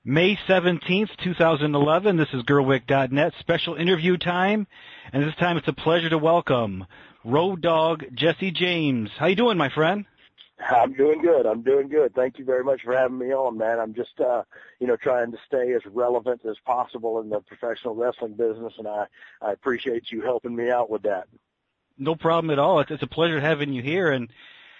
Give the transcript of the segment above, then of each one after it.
May 17th, 2011. This is Gerwick.net special interview time, and this time it's a pleasure to welcome Road Dogg Jesse James. How you doing, my friend? I'm doing good. Thank you very much for having me on, man. I'm just, trying to stay as relevant as possible in the professional wrestling business, and I appreciate you helping me out with that. No problem at all. It's a pleasure having you here, and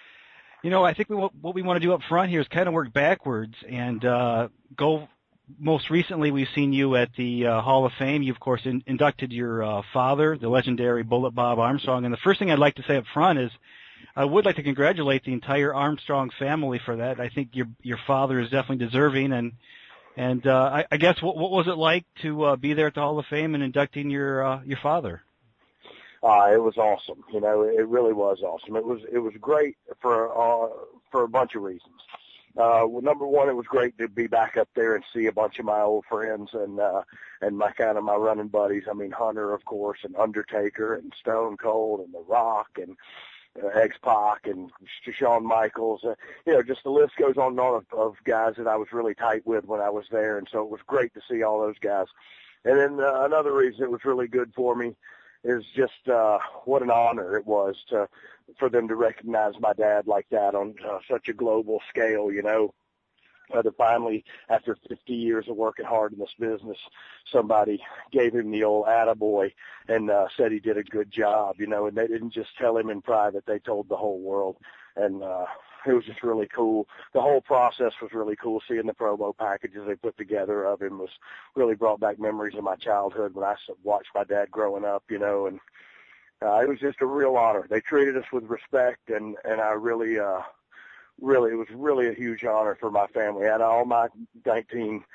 I think what we want to do up front here is kind of work backwards and go. Most recently, we've seen you at the Hall of Fame. You, of course, inducted your father, the legendary Bullet Bob Armstrong. And the first thing I'd like to say up front is I would like to congratulate the entire Armstrong family for that. I think your father is definitely deserving. And I guess what was it like to be there at the Hall of Fame and inducting your father? It was awesome. It really was awesome. It was great for a bunch of reasons. Well, number one, it was great to be back up there and see a bunch of my old friends and my running buddies. I mean, Hunter, of course, and Undertaker and Stone Cold and The Rock and X-Pac and Shawn Michaels. Just the list goes on and on of guys that I was really tight with when I was there. And so it was great to see all those guys. And then another reason it was really good for me is just what an honor it was for them to recognize my dad like that on such a global scale, to finally, after 50 years of working hard in this business, somebody gave him the old attaboy and said he did a good job, and they didn't just tell him in private, they told the whole world. And it was just really cool. The whole process was really cool. Seeing the promo packages they put together of him was really brought back memories of my childhood when I watched my dad growing up, and it was just a real honor. They treated us with respect, and I really, it was really a huge honor for my family. Out of all my 19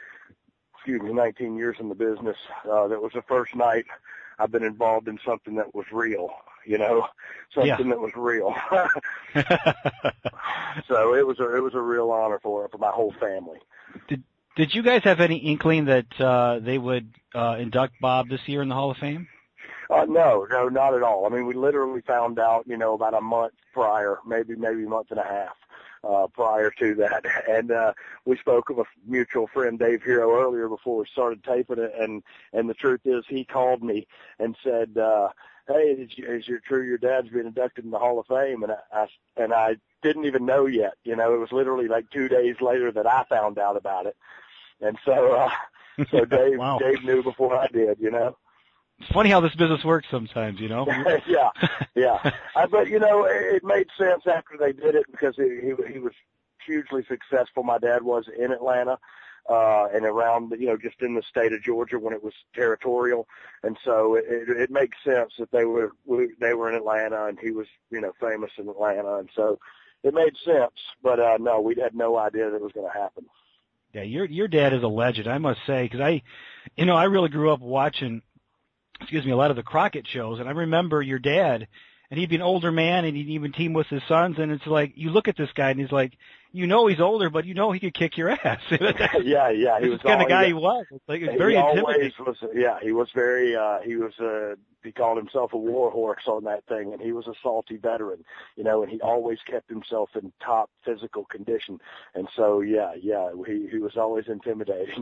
years in the business, that was the first night I've been involved in something that was real, something that was real. So it was a real honor for my whole family. Did you guys have any inkling that they would induct Bob this year in the Hall of Fame? No, not at all. I mean, we literally found out, about a month prior, maybe a month and a half prior to that. And we spoke of a mutual friend, Dave Hero, earlier before we started taping it. And the truth is he called me and said, hey, is it true your dad's been inducted in the Hall of Fame? And I didn't even know yet. It was literally like 2 days later that I found out about it. And so Dave, Wow. Dave knew before I did, It's funny how this business works sometimes, Yeah. But, it made sense after they did it because he was hugely successful. My dad was in Atlanta and around, just in the state of Georgia when it was territorial. And so it makes sense that they were in Atlanta and he was, famous in Atlanta. And so it made sense. But, no, we had no idea that it was going to happen. Yeah, your dad is a legend, I must say, because I really grew up watching a lot of the Crockett shows, and I remember your dad, and he'd be an older man, and he'd even team with his sons, and it's like, you look at this guy, and he's like, he's older, but he could kick your ass. Yeah, he was the kind of guy he was. It's like, it was very intimidating. He was very, he called himself a war horse on that thing, and he was a salty veteran, and he always kept himself in top physical condition. And so, he was always intimidating.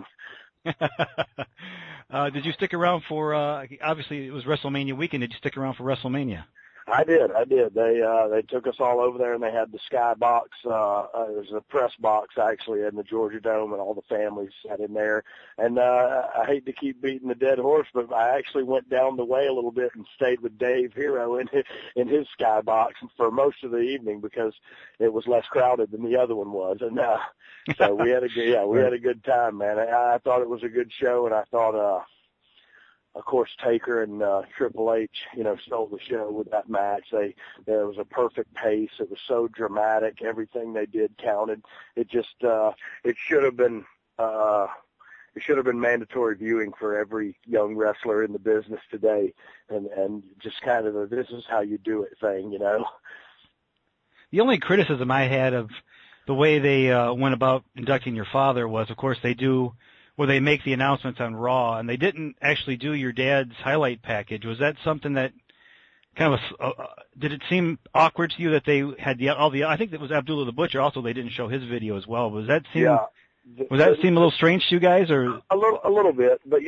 Did you stick around for, obviously it was WrestleMania weekend, did you stick around for WrestleMania? I did. They took us all over there and they had the sky box, it was a press box actually in the Georgia Dome and all the families sat in there. And, I hate to keep beating the dead horse, but I actually went down the way a little bit and stayed with Dave Hero in his sky box for most of the evening because it was less crowded than the other one was. And, so we had a good time, man. I thought it was a good show and I thought, of course, Taker and Triple H, stole the show with that match. There was a perfect pace. It was so dramatic. Everything they did counted. It just it should have been mandatory viewing for every young wrestler in the business today, and just kind of a this is how you do it thing, The only criticism I had of the way they went about inducting your father was, of course, they make the announcements on Raw, and they didn't actually do your dad's highlight package. Was that something that kind of did it seem awkward to you that they had I think it was Abdullah the Butcher also, they didn't show his video as well. Was that seem Was that seem a little strange to you guys, or a little bit? But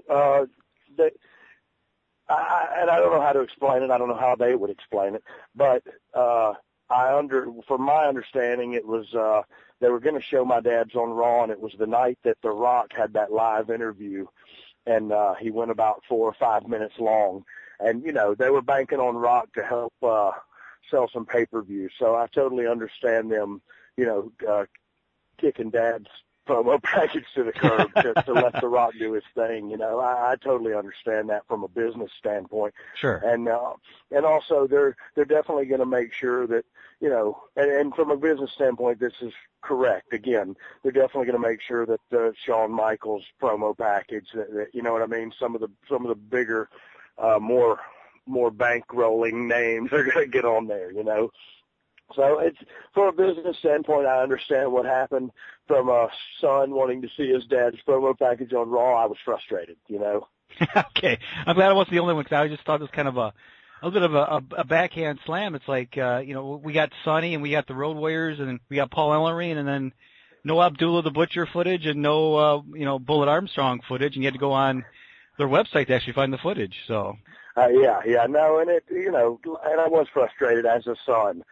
and I don't know how to explain it. I don't know how they would explain it, but from my understanding, it was they were going to show my dad's on Raw, and it was the night that The Rock had that live interview, and he went about 4 or 5 minutes long, and they were banking on Rock to help sell some pay-per-view. So I totally understand them, kicking Dad's promo package to the curb to let The Rock do his thing. I totally understand that from a business standpoint. Sure. And also they're definitely going to make sure that, and from a business standpoint, this is correct. Again, they're definitely going to make sure that the Shawn Michaels promo package, that you know what I mean? Some of the bigger, more bankrolling names are going to get on there, So it's, from a business standpoint, I understand what happened. From a son wanting to see his dad's promo package on Raw, I was frustrated, Okay. I'm glad I wasn't the only one, because I just thought it was kind of a little bit of a backhand slam. It's like, we got Sonny and we got the Road Warriors and we got Paul Ellering, and then no Abdullah the Butcher footage and no, Bullet Armstrong footage, and you had to go on their website to actually find the footage, so. No, and and I was frustrated as a son,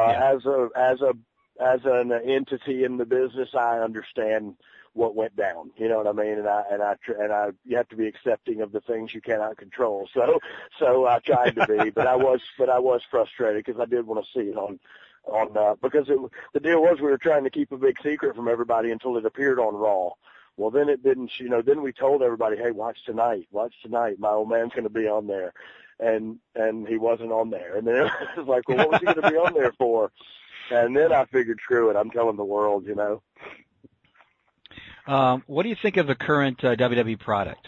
as an entity in the business. I understand what went down, you know what I mean? And you have to be accepting of the things you cannot control. So I tried to be, but I was frustrated because I did want to see it on because the deal was we were trying to keep a big secret from everybody until it appeared on Raw. Well, then it didn't, then we told everybody, hey, watch tonight. My old man's going to be on there. And he wasn't on there. And then it was like, well, what was he going to be on there for? And then I figured, screw it, I'm telling the world, What do you think of the current WWE product?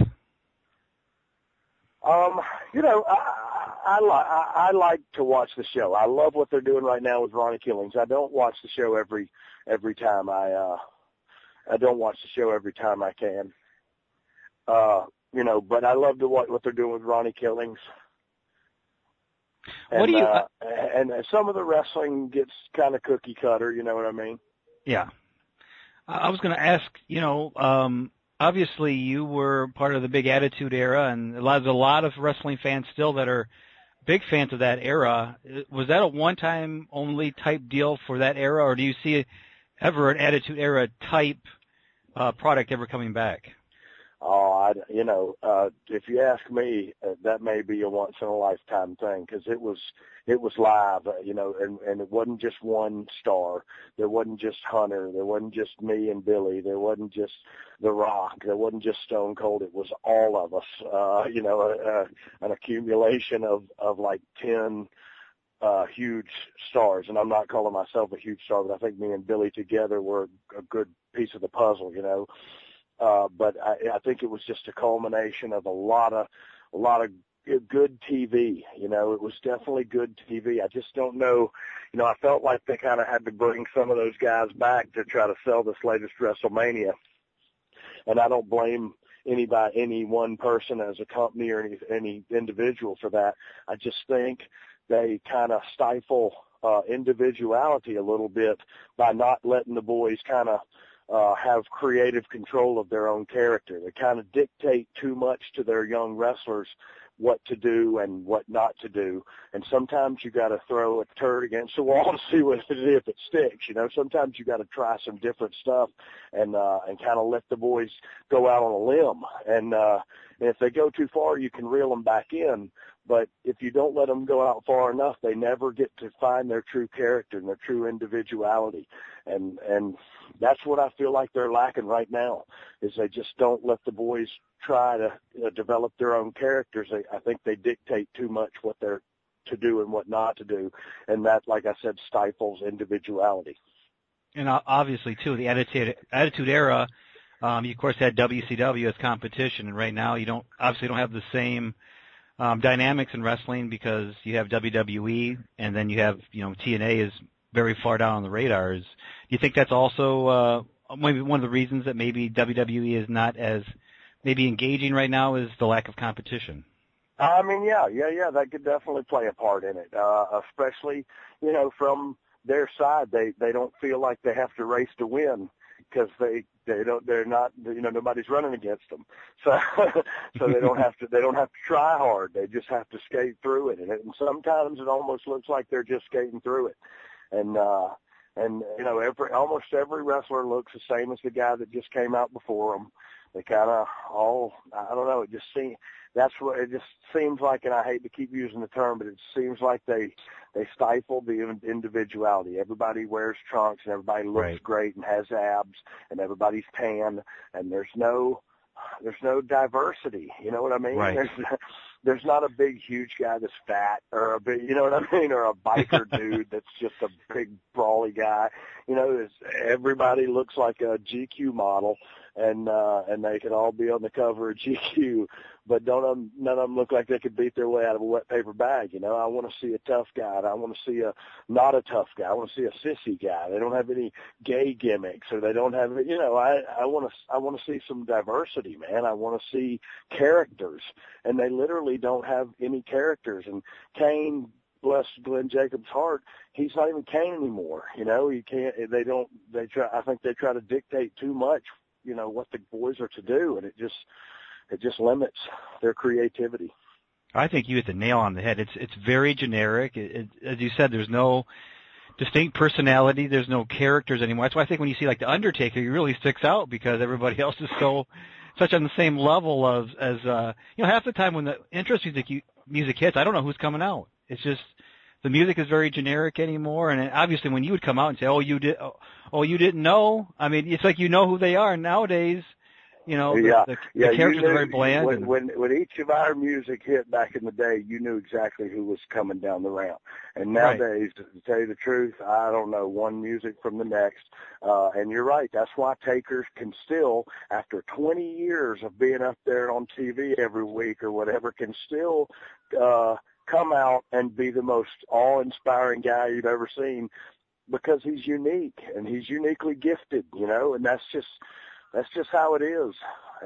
I like to watch the show. I love what they're doing right now with Ronnie Killings. I don't watch the show every time I don't watch the show every time I can. But I love to watch what they're doing with Ronnie Killings. And, what do you? And some of the wrestling gets kind of cookie cutter. You know what I mean? Yeah. I was going to ask. Obviously you were part of the big Attitude Era, and there's a lot of wrestling fans still that are big fans of that era. Was that a one-time only type deal for that era, or do you see ever an Attitude Era type product ever coming back? Oh, if you ask me, that may be a once in a lifetime thing, because it was live, and it wasn't just one star. There wasn't just Hunter. There wasn't just me and Billy. There wasn't just The Rock. There wasn't just Stone Cold. It was all of us, an accumulation of like 10 huge stars. And I'm not calling myself a huge star, but I think me and Billy together were a good piece of the puzzle, But I think it was just a culmination of a lot of good TV. It was definitely good TV. I just don't know. I felt like they kind of had to bring some of those guys back to try to sell this latest WrestleMania. And I don't blame any one person as a company or any individual for that. I just think they kind of stifle individuality a little bit by not letting the boys kind of have creative control of their own character. They kind of dictate too much to their young wrestlers what to do and what not to do. And sometimes you got to throw a turd against the wall and see if it sticks. Sometimes you got to try some different stuff and kind of let the boys go out on a limb. And if they go too far, you can reel them back in. But if you don't let them go out far enough, they never get to find their true character and their true individuality. And that's what I feel like they're lacking right now, is they just don't let the boys try to develop their own characters. I think they dictate too much what they're to do and what not to do. And that, like I said, stifles individuality. And obviously, too, the Attitude Era, you, of course, had WCW as competition. And right now you don't have the same dynamics in wrestling, because you have WWE, and then you have, TNA is very far down on the radars. Do you think that's also maybe one of the reasons that maybe WWE is not as maybe engaging right now, is the lack of competition? I mean, yeah, that could definitely play a part in it, especially, from their side. They don't feel like they have to race to win because they're not, nobody's running against them. So, so they don't have to try hard. They just have to skate through it. And sometimes it almost looks like they're just skating through it. And almost every wrestler looks the same as the guy that just came out before them. They kind of I don't know, it just seems like, and I hate to keep using the term, but it seems like they stifle the individuality. Everybody wears trunks and everybody looks great and has abs and everybody's tan, and there's no diversity. You know what I mean? Right. There's not a big, huge guy that's fat, or a big, you know what I mean, or a biker dude that's just a big, brawly guy. Everybody looks like a GQ model, and they can all be on the cover of GQ, but none of them look like they could beat their way out of a wet paper bag. I want to see a tough guy, and I want to see not a tough guy. I want to see a sissy guy. They don't have any gay gimmicks, or they don't have, I want to see some diversity, man. I want to see characters, and they literally don't have any characters. And Kane, bless Glenn Jacobs' heart, he's not even Kane anymore. He can't. I think they try to dictate too much, what the boys are to do, and it just limits their creativity. I think you hit the nail on the head. It's very generic. As you said, there's no distinct personality. There's no characters anymore. That's why I think when you see like the Undertaker, he really sticks out because everybody else is such on the same level as half the time when the entrance music hits, I don't know who's coming out. It's just the music is very generic anymore, and obviously when you would come out and say, you didn't know. I mean, it's like who they are nowadays. The characters are very bland. When each of our music hit back in the day, you knew exactly who was coming down the ramp. And nowadays, to tell you the truth, I don't know one music from the next. And you're right. That's why Takers can still, after 20 years of being up there on TV every week or whatever, can still come out and be the most awe-inspiring guy you've ever seen because he's unique and he's uniquely gifted, and that's just how it is.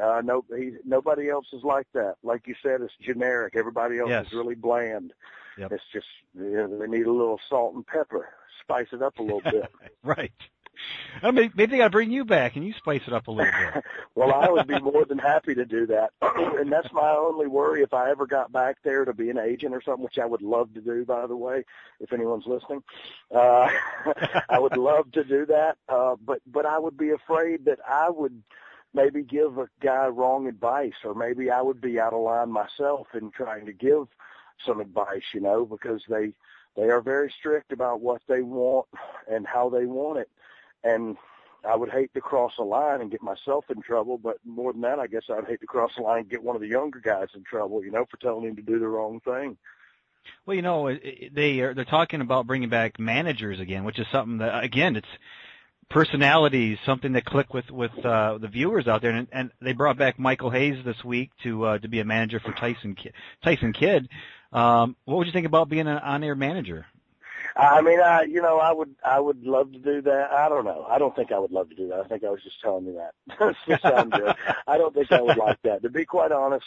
Nobody else is like that. Like you said, it's generic. Everybody else is really bland. Yep. It's just they need a little salt and pepper, spice it up a little bit. Right. Maybe they got to bring you back and you spice it up a little bit. Well, I would be more than happy to do that. And that's my only worry if I ever got back there to be an agent or something, which I would love to do, by the way, if anyone's listening. I would love to do that. But I would be afraid that I would maybe give a guy wrong advice, or maybe I would be out of line myself in trying to give some advice, because they are very strict about what they want and how they want it. And I would hate to cross a line and get myself in trouble, but more than that, I guess I'd hate to cross a line and get one of the younger guys in trouble, for telling him to do the wrong thing. Well, they're talking about bringing back managers again, which is something that, again, it's personalities, something that click with the viewers out there. And they brought back Michael Hayes this week to be a manager for Tyson Kidd. What would you think about being an on-air manager? I mean, I would love to do that. I don't know. I don't think I would love to do that. I think I was just telling you that to sound good. I don't think I would like that. To be quite honest,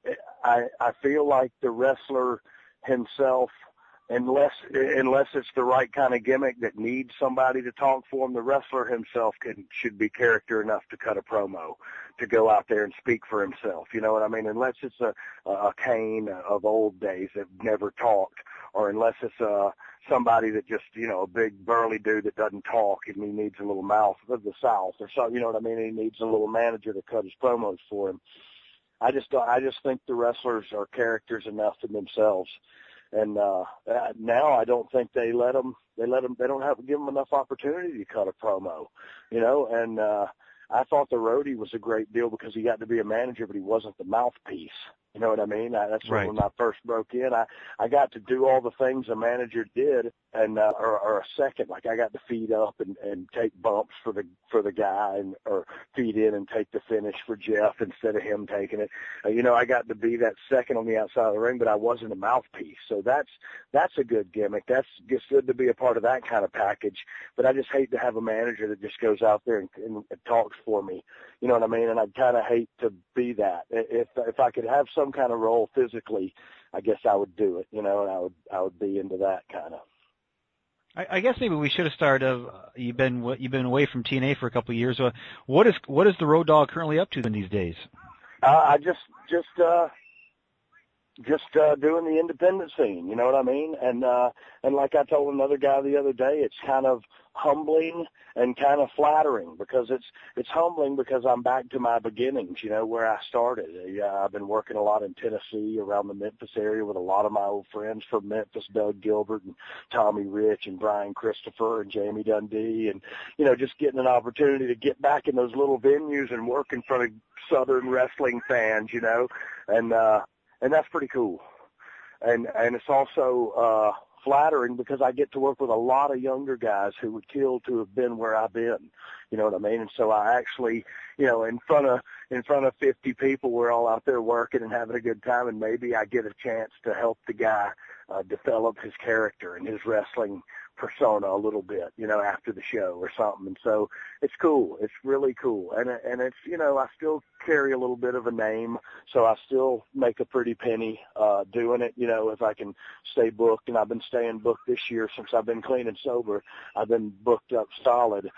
I feel like the wrestler himself, unless it's the right kind of gimmick that needs somebody to talk for him, the wrestler himself should be character enough to cut a promo, to go out there and speak for himself. You know what I mean? Unless it's a Kane of old days that never talked, or unless it's somebody that just, a big burly dude that doesn't talk and he needs a little mouth of the South or something, you know what I mean? He needs a little manager to cut his promos for him. I just think the wrestlers are characters enough in themselves. And now I don't think they don't give them enough opportunity to cut a promo, and I thought the roadie was a great deal because he got to be a manager, but he wasn't the mouthpiece. You know what I mean? That's when I first broke in. I got to do all the things a manager did, and or a second. Like I got to feed up and take bumps for the guy, or feed in and take the finish for Jeff instead of him taking it. I got to be that second on the outside of the ring, but I wasn't a mouthpiece. So that's a good gimmick. That's just good to be a part of that kind of package. But I just hate to have a manager that just goes out there and talks for me. You know what I mean? And I kind of hate to be that. If I could have some kind of role physically, I guess I would do it, and I would be into that kind of. I guess maybe we should have started. You've been away from TNA for a couple of years. What is the Road Dogg currently up to in these days? I just doing the independent scene, you know what I mean? And like I told another guy the other day, it's kind of humbling and kind of flattering, because it's humbling because I'm back to my beginnings, you know, where I started. I've been working a lot in Tennessee, around the Memphis area, with a lot of my old friends from Memphis, Doug Gilbert and Tommy Rich and Brian Christopher and Jamie Dundee, and, you know, just getting an opportunity to get back in those little venues and work in front of Southern wrestling fans, you know, and that's pretty cool. And it's also flattering because I get to work with a lot of younger guys who would kill to have been where I've been. You know what I mean? And so I actually, you know, in front of 50 people, we're all out there working and having a good time, and maybe I get a chance to help the guy develop his character and his wrestling persona a little bit, you know, after the show or something. And so it's cool. It's really cool. And it's, you know, I still carry a little bit of a name, so I still make a pretty penny doing it, you know, if I can stay booked. And I've been staying booked this year since I've been clean and sober. I've been booked up solid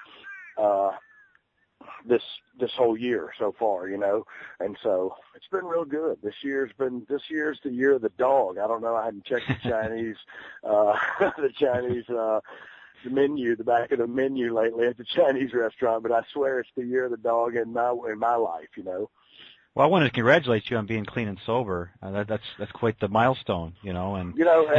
this whole year so far, you know, and so it's been real good. This year's the year of the dog. I don't know. I hadn't checked the Chinese, the menu, the back of the menu lately at the Chinese restaurant, but I swear it's the year of the dog in my life, you know. Well, I wanted to congratulate you on being clean and sober. That's quite the milestone, you know. And you know,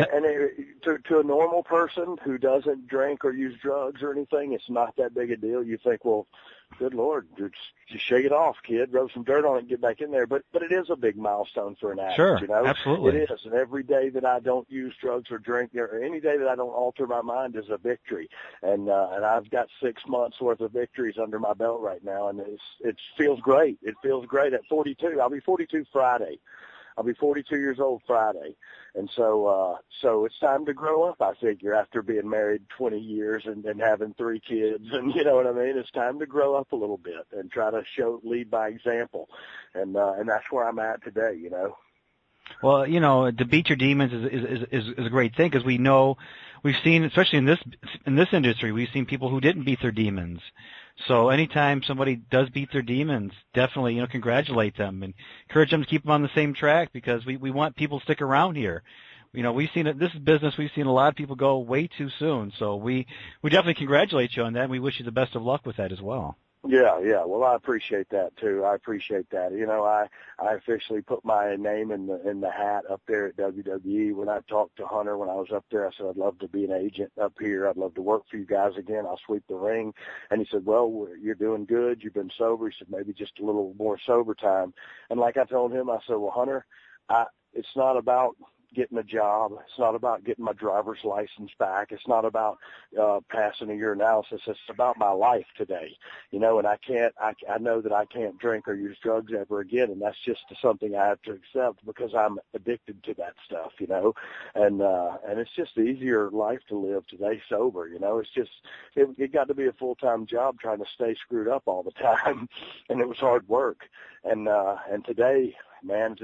to a normal person who doesn't drink or use drugs or anything, it's not that big a deal. You think, well, good Lord, just shake it off, kid. Rub some dirt on it and get back in there. But it is a big milestone for an addict, sure, you know. Absolutely. It is. And every day that I don't use drugs or drink, or any day that I don't alter my mind, is a victory. And I've got 6 months worth of victories under my belt right now, and it feels great. It feels great at 42. I'll be 42 Friday. I'll be 42 years old Friday. And so it's time to grow up, I figure, after being married 20 years and having 3 kids. And you know what I mean? It's time to grow up a little bit and try to lead by example. And that's where I'm at today, you know. Well, you know, to beat your demons is a great thing, because we've seen, especially in this industry, we've seen people who didn't beat their demons. So anytime somebody does beat their demons, definitely, you know, congratulate them and encourage them to keep them on the same track, because we want people to stick around here. You know, we've seen it, this business, we've seen a lot of people go way too soon. So we definitely congratulate you on that, and we wish you the best of luck with that as well. Yeah. Well, I appreciate that too. I appreciate that. You know, I officially put my name in the hat up there at WWE. When I talked to Hunter when I was up there, I said, I'd love to be an agent up here. I'd love to work for you guys again. I'll sweep the ring. And he said, well, you're doing good. You've been sober. He said, maybe just a little more sober time. And like I told him, I said, well, Hunter, it's not about getting a job. It's not about getting my driver's license back. It's not about passing a urinalysis. It's about my life today, you know, and I know that I can't drink or use drugs ever again, and that's just something I have to accept because I'm addicted to that stuff, you know, and it's just an easier life to live today sober, you know. It's just, it got to be a full-time job trying to stay screwed up all the time, and it was hard work. And today, man,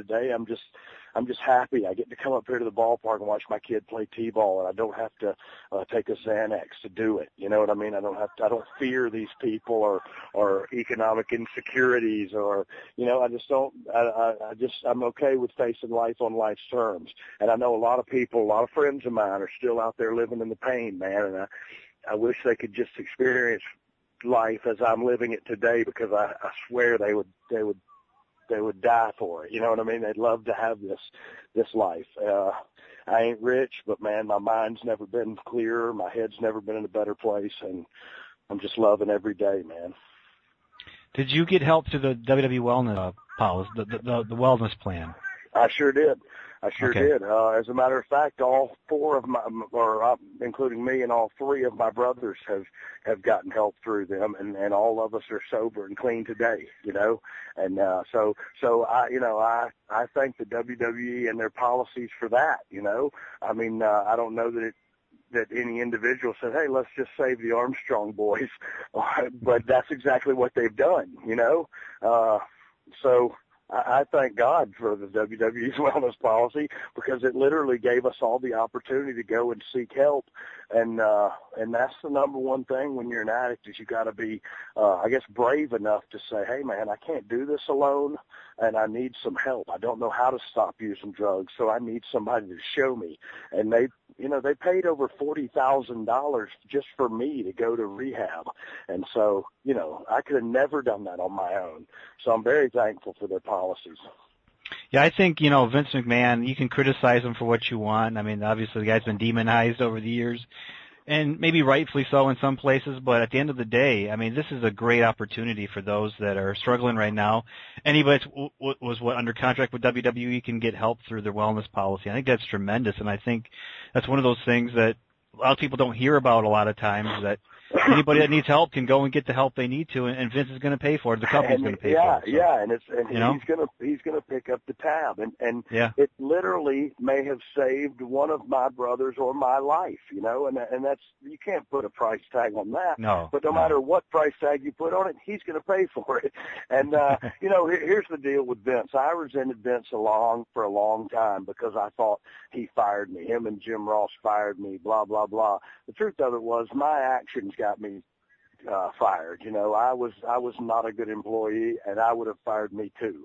I'm just happy. I get to come up here to the ballpark and watch my kid play t-ball, and I don't have to take a Xanax to do it. You know what I mean? I don't fear these people or economic insecurities, or, you know, I'm okay with facing life on life's terms. And I know a lot of people, a lot of friends of mine are still out there living in the pain, man, and I wish they could just experience life as I'm living it today, because I swear they would die for it. You know what I mean? They'd love to have this life. I ain't rich, but man, my mind's never been clearer. My head's never been in a better place, and I'm just loving every day, man. Did you get help through the WWE wellness policy, the wellness plan? I sure did. Okay. Did. As a matter of fact, all 4 of my, including me, and all 3 of my brothers have gotten help through them, and all of us are sober and clean today, you know. And so I thank the WWE and their policies for that, you know. I mean, I don't know that any individual said, hey, let's just save the Armstrong boys, but that's exactly what they've done, you know. So I thank God for the WWE's wellness policy, because it literally gave us all the opportunity to go and seek help. And that's the number one thing when you're an addict, is you got to be, I guess, brave enough to say, hey man, I can't do this alone, and I need some help. I don't know how to stop using drugs, so I need somebody to show me. And they paid over $40,000 just for me to go to rehab. And so, I could have never done that on my own. So I'm very thankful for their policies. Yeah, I think, Vince McMahon, you can criticize him for what you want. I mean, obviously the guy's been demonized over the years, and maybe rightfully so in some places, but at the end of the day, I mean, this is a great opportunity for those that are struggling right now. Anybody that was under contract with WWE can get help through their wellness policy. I think that's tremendous, and I think that's one of those things that a lot of people don't hear about a lot of times, that anybody that needs help can go and get the help they need to, and Vince is going to pay for it. The company's going to pay for it. So, yeah, and he's going to pick up the tab, and it literally may have saved one of my brothers or my life, and that's, you can't put a price tag on that. No. But no matter what price tag you put on it, he's going to pay for it. And here's the deal with Vince. I resented Vince for a long time because I thought he fired me. Him and Jim Ross fired me. Blah blah blah. The truth of it was, my actions got me fired. I was not a good employee, and I would have fired me too.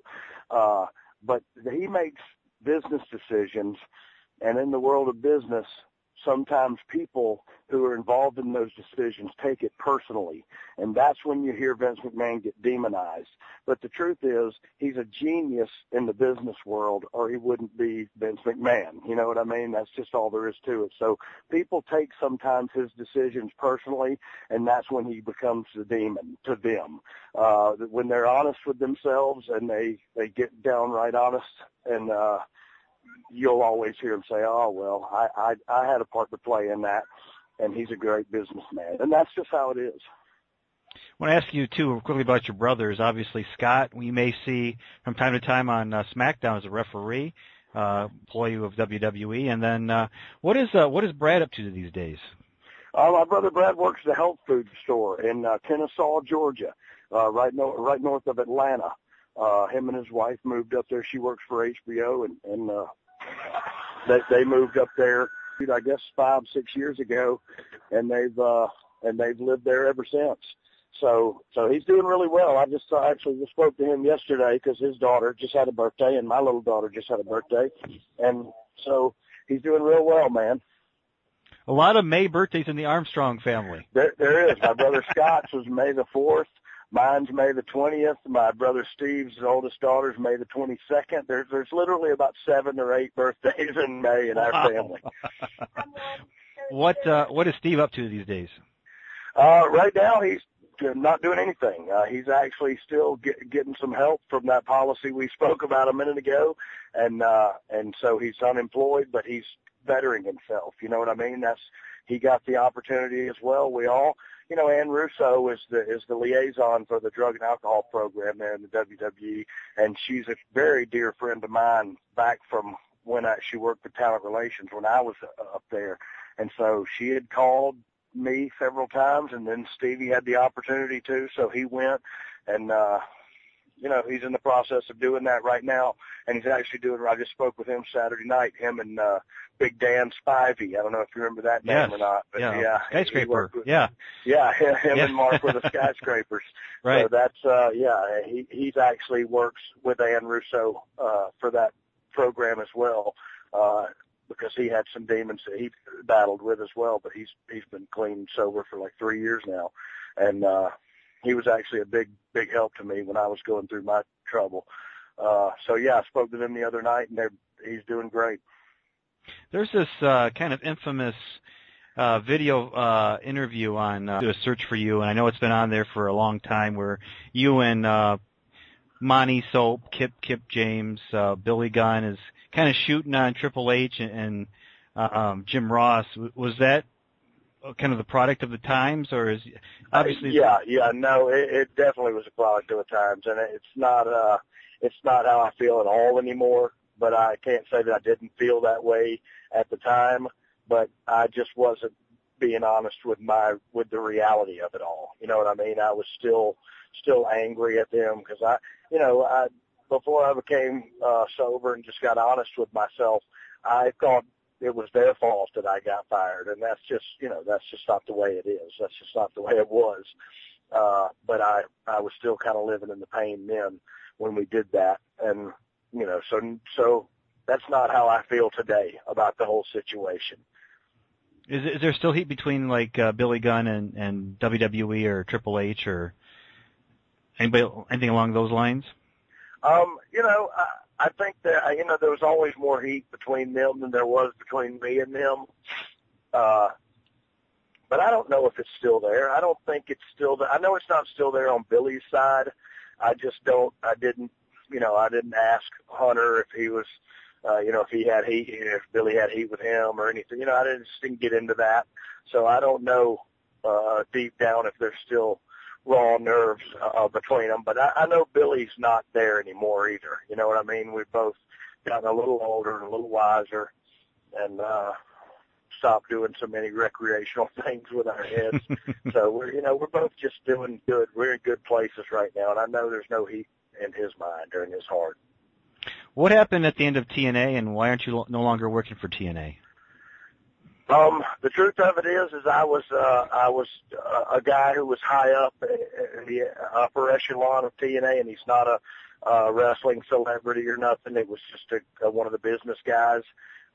But he makes business decisions, and in the world of business, sometimes people who are involved in those decisions take it personally, and that's when you hear Vince McMahon get demonized. But the truth is, he's a genius in the business world, or he wouldn't be Vince McMahon. You know what I mean? That's just all there is to it. So people take sometimes his decisions personally, and that's when he becomes the demon to them. When they're honest with themselves and they get downright honest, and you'll always hear him say, oh, well, I had a part to play in that, and he's a great businessman. And that's just how it is. I want to ask you, too, quickly about your brothers. Obviously, Scott, we may see from time to time on SmackDown as a referee, employee of WWE. And then what is Brad up to these days? My brother Brad works at a health food store in Kennesaw, Georgia, right north of Atlanta. Him and his wife moved up there. She works for HBO, and they moved up there, I guess 5-6 years ago, and they've lived there ever since. So he's doing really well. I actually just spoke to him yesterday because his daughter just had a birthday, and my little daughter just had a birthday, and so he's doing real well, man. A lot of May birthdays in the Armstrong family. There is. My brother Scott's was May the 4th. Mine's May the 20th. My brother Steve's oldest daughter's May the 22nd. There's literally about 7 or 8 birthdays in May in our family. What is Steve up to these days? Right now he's not doing anything. He's actually still getting some help from that policy we spoke about a minute ago, and so he's unemployed, but he's bettering himself. You know what I mean? He got the opportunity as well. We all. Ann Russo is the liaison for the drug and alcohol program there in the WWE, and she's a very dear friend of mine back from when she worked for Talent Relations when I was up there. And so she had called me several times, and then Stevie had the opportunity to, so he went, and he's in the process of doing that right now, and he's actually I just spoke with him Saturday night, him and Big Dan Spivey. I don't know if you remember that name or not, but yeah. Skyscraper. Him and Mark were the Skyscrapers. Right. So that's, he's actually works with Ann Russo for that program as well, because he had some demons that he battled with as well, but he's been clean and sober for like 3 years now. And he was actually a big help to me when I was going through my trouble. I spoke to them the other night, and he's doing great. There's this kind of infamous video interview on Do a Search for You, and I know it's been on there for a long time, where you and Monty Soap, Kip James, Billy Gunn is kind of shooting on Triple H and Jim Ross. Was that kind of the product of the times, or is obviously? No, it definitely was a product of the times, and it's not how I feel at all anymore. But I can't say that I didn't feel that way at the time, but I just wasn't being honest with the reality of it all. You know what I mean? I was still angry at them because before I became sober and just got honest with myself, I thought it was their fault that I got fired, and that's just not the way it is. That's just not the way it was. But I was still kind of living in the pain then when we did that, and so that's not how I feel today about the whole situation. Is there still heat between like Billy Gunn and WWE or Triple H or anything along those lines? I think that there was always more heat between them than there was between me and them. But I don't know if it's still there. I don't think it's still there. I know it's not still there on Billy's side. I didn't ask Hunter if he was, if he had heat, if Billy had heat with him or anything. I didn't get into that. So I don't know deep down if there's still raw nerves between them. But I know Billy's not there anymore either. You know what I mean? We've both gotten a little older and a little wiser and stopped doing so many recreational things with our heads. So we're both just doing good. We're in good places right now, and I know there's no heat in his mind or in his heart. What happened at the end of TNA, and why aren't you no longer working for TNA? The truth of it is I was a guy who was high up in the upper echelon of TNA, and he's not a wrestling celebrity or nothing. It was just one of the business guys.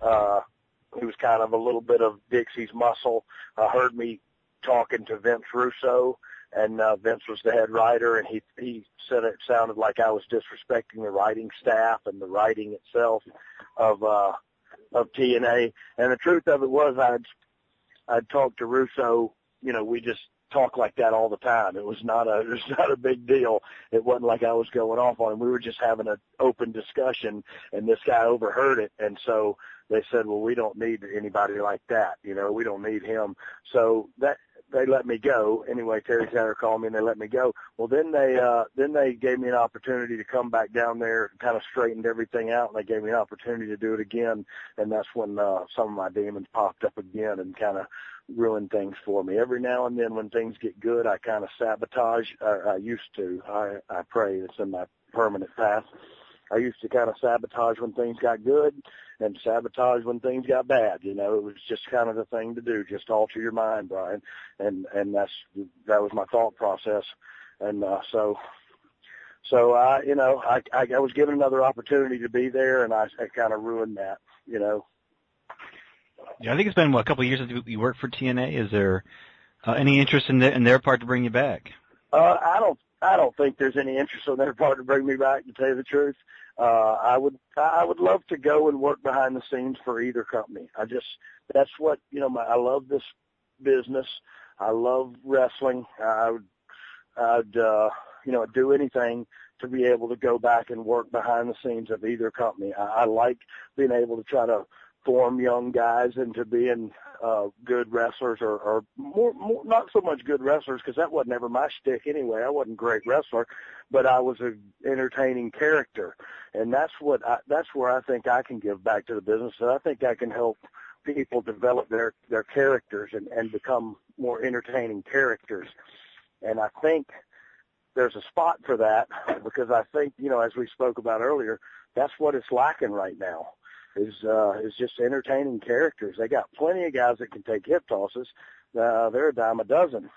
He was kind of a little bit of Dixie's muscle. Heard me talking to Vince Russo, and Vince was the head writer, and he said it sounded like I was disrespecting the writing staff and the writing itself of TNA. And the truth of it was I'd talked to Russo. We just talk like that all the time. It was not a big deal. It wasn't like I was going off on him. We were just having an open discussion, and this guy overheard it, and so they said, well, we don't need anybody like that. We don't need him. So they let me go. Anyway, Terry Taylor called me and they let me go. Well, then they gave me an opportunity to come back down there and kind of straightened everything out, and they gave me an opportunity to do it again. And that's when some of my demons popped up again and kind of ruined things for me. Every now and then when things get good, I kind of sabotage. I used to. I pray it's in my permanent past. I used to kind of sabotage when things got good and sabotage when things got bad. It was just kind of the thing to do. Just alter your mind, Brian. And that was my thought process. And, so I was given another opportunity to be there, and I kind of ruined that, Yeah, I think it's been a couple of years since you worked for TNA. Is there any interest in their part to bring you back? I don't think there's any interest on their part to bring me back, to tell you the truth. I would love to go and work behind the scenes for either company. That's what, I love this business. I love wrestling. I'd do anything to be able to go back and work behind the scenes of either company. I like being able to try to form young guys into being good wrestlers, or more not so much good wrestlers, because that wasn't ever my shtick anyway. I wasn't a great wrestler, but I was an entertaining character, and that's where I think I can give back to the business. And I think I can help people develop their characters and become more entertaining characters. And I think there's a spot for that, because I think, as we spoke about earlier, that's what it's lacking right now. Is just entertaining characters. They got plenty of guys that can take hip tosses. They're a dime a dozen,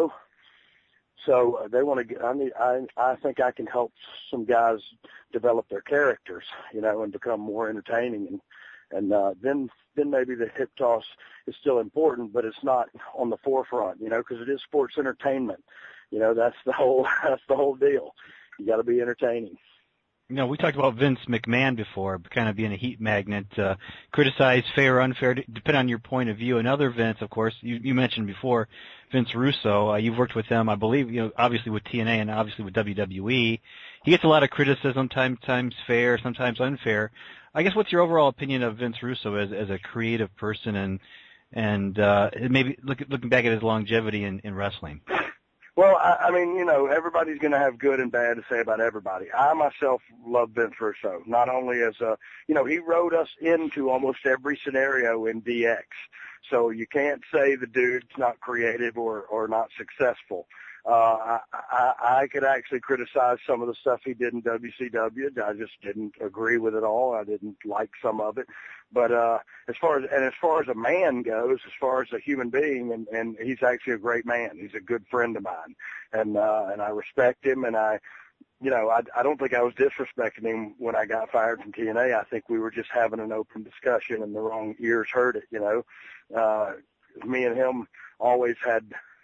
So they want to. I think I can help some guys develop their characters, and become more entertaining. And then maybe the hip toss is still important, but it's not on the forefront, because it is sports entertainment. That's the whole deal. You got to be entertaining. We talked about Vince McMahon before, kind of being a heat magnet, criticized fair or unfair, depending on your point of view. Another Vince, of course, you mentioned before, Vince Russo. You've worked with him, I believe, obviously with TNA and obviously with WWE. He gets a lot of criticism, sometimes fair, sometimes unfair. I guess what's your overall opinion of Vince Russo as a creative person and maybe looking back at his longevity in wrestling? Well, I mean, everybody's going to have good and bad to say about everybody. I myself love Vince Russo, not only as he wrote us into almost every scenario in DX. So you can't say the dude's not creative or not successful. I could actually criticize some of the stuff he did in WCW. I just didn't agree with it all. I didn't like some of it. But as far as a man goes, as far as a human being, and he's actually a great man. He's a good friend of mine, and I respect him. And I don't think I was disrespecting him when I got fired from TNA. I think we were just having an open discussion, and the wrong ears heard it. Me and him always had,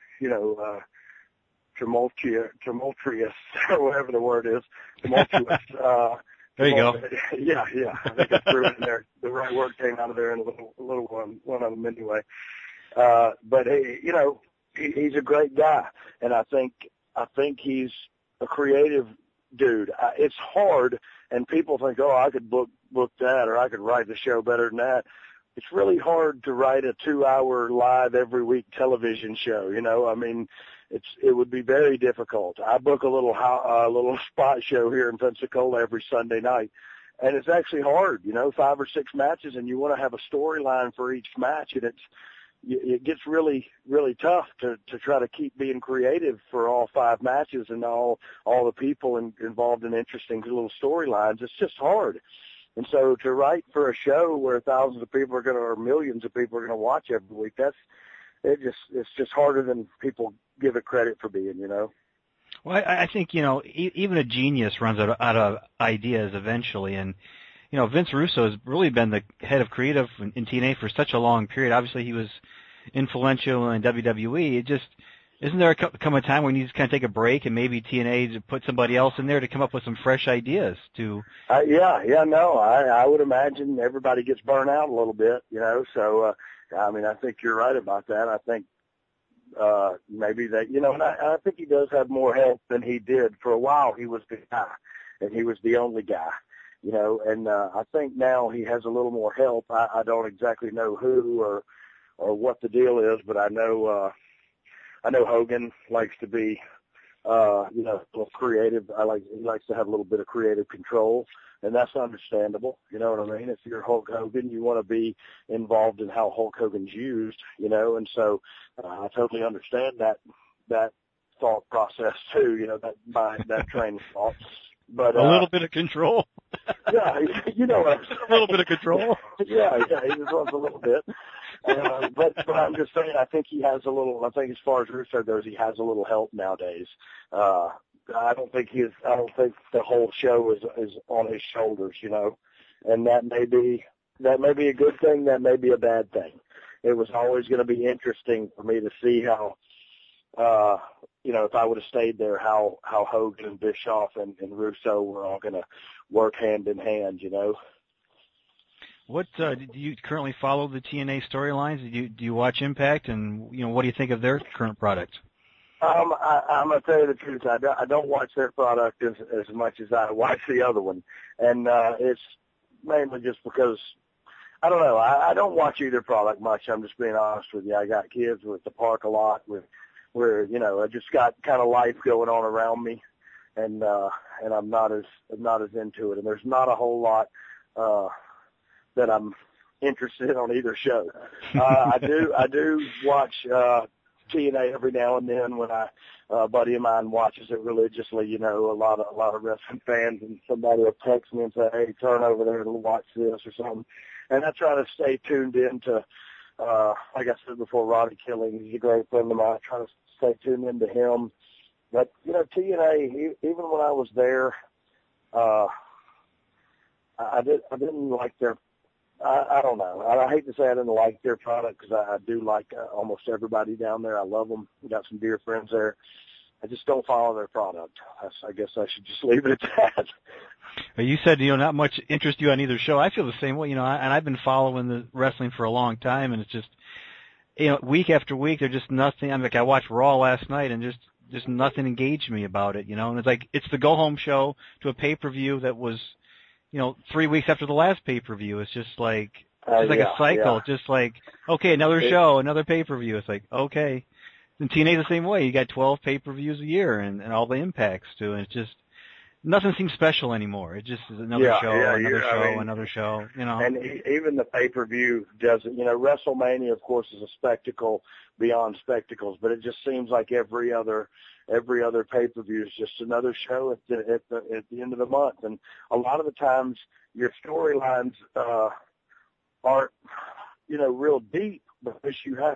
tumultuous, or whatever the word is, tumultuous. There you go. Yeah. I think I threw it in there. The right word came out of there in a little one of them anyway. But hey, he's a great guy, and I think he's a creative dude. It's hard, and people think, oh, I could book that, or I could write the show better than that. It's really hard to write a 2-hour live every week television show. I mean, it would be very difficult. I book a little spot show here in Pensacola every Sunday night, and it's actually hard. 5 or 6 matches, and you want to have a storyline for each match, and it gets really, really tough to try to keep being creative for all 5 matches and all the people involved in interesting little storylines. It's just hard. And so to write for a show where thousands of people or millions of people are going to watch every week, it's just harder than people give it credit for being, Well, I think, even a genius runs out of ideas eventually. And, Vince Russo has really been the head of creative in TNA for such a long period. Obviously, he was influential in WWE. Isn't there come a time when you just kind of take a break and maybe TNA to put somebody else in there to come up with some fresh ideas to? I would imagine everybody gets burnt out a little bit, so, I think you're right about that. I think, maybe that, and I think he does have more help than he did. For a while, he was the guy, and he was the only guy, and I think now he has a little more help. I don't exactly know who or what the deal is, but I know Hogan likes to be, a little creative. He likes to have a little bit of creative control, and that's understandable. You know what I mean? If you're Hulk Hogan, you want to be involved in how Hulk Hogan's used, and so I totally understand that thought process too, that train of thought. But a little bit of control. Yeah, what I'm saying. A little bit of control. Yeah, he just wants a little bit. But I'm just saying, I think as far as Russo goes, he has a little help nowadays. I don't think the whole show is on his shoulders, and that may be a good thing, that may be a bad thing. It was always going to be interesting for me to see how, if I would have stayed there, how Hogan and Bischoff and Russo were all going to work hand in hand, What do you currently follow the TNA storylines? Do you watch Impact, and what do you think of their current product? I'm gonna tell you the truth. I don't watch their product as much as I watch the other one, and it's mainly just because I don't know. I don't watch either product much. I'm just being honest with you. I got kids. We're at the park a lot. Where I just got kind of life going on around me, and I'm not as into it. And there's not a whole lot that I'm interested in on either show. I do watch TNA every now and then when a buddy of mine watches it religiously. A lot of wrestling fans, and somebody will text me and say, "Hey, turn over there and watch this" or something. And I try to stay tuned in to, like I said before, Roddy Killing. He's a great friend of mine. I try to stay tuned into him. But TNA, even when I was there, I didn't like their. I don't know. I hate to say I didn't like their product, because I do like almost everybody down there. I love them. We got some dear friends there. I just don't follow their product. I guess I should just leave it at that. Well, you said, not much interest you on either show. I feel the same way, and I've been following the wrestling for a long time, and it's just, week after week, there's just nothing. I watched Raw last night, and just nothing engaged me about it, and it's like, it's the go-home show to a pay-per-view that was, 3 weeks after the last pay-per-view. It's just like, a cycle. Yeah. Just like, okay, another show, another pay-per-view. It's like, okay. And TNA's the same way. You got 12 pay-per-views a year and all the impacts too. And it's just, nothing seems special anymore. It just is another another show, you know. And even the pay-per-view doesn't, you know, WrestleMania, of course, is a spectacle beyond spectacles, but it just seems like every other pay-per-view is just another show at the end of the month. And a lot of the times your storylines aren't, you know, real deep, because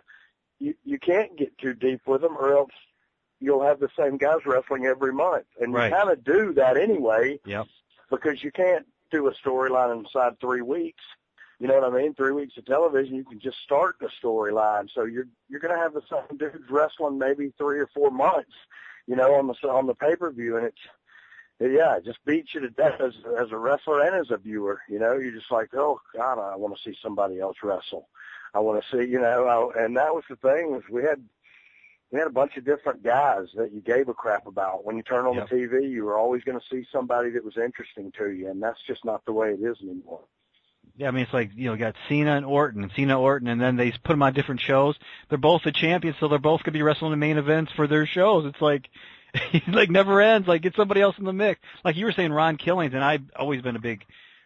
you can't get too deep with them, or else you'll have the same guys wrestling every month. And right. You kind of do that anyway, yep. because you can't do a storyline inside 3 weeks. You know what I mean? 3 weeks of television, you can just start the storyline. So you're going to have the same dudes wrestling maybe 3 or 4 months, you know, on the pay-per-view. And it just beats you to death as a wrestler and as a viewer. You know, you're just like, oh God, I want to see somebody else wrestle. I want to see, you know, and that was the thing, was we had a bunch of different guys that you gave a crap about. When you turn on yep. the TV, you were always going to see somebody that was interesting to you, and that's just not the way it is anymore. Yeah, I mean, it's like, you know, you got Cena and Orton, and then they put them on different shows. They're both the champions, so they're both going to be wrestling the main events for their shows. It's like, it like never ends. Like, get somebody else in the mix. Like you were saying, Ron Killings, and I've always been a big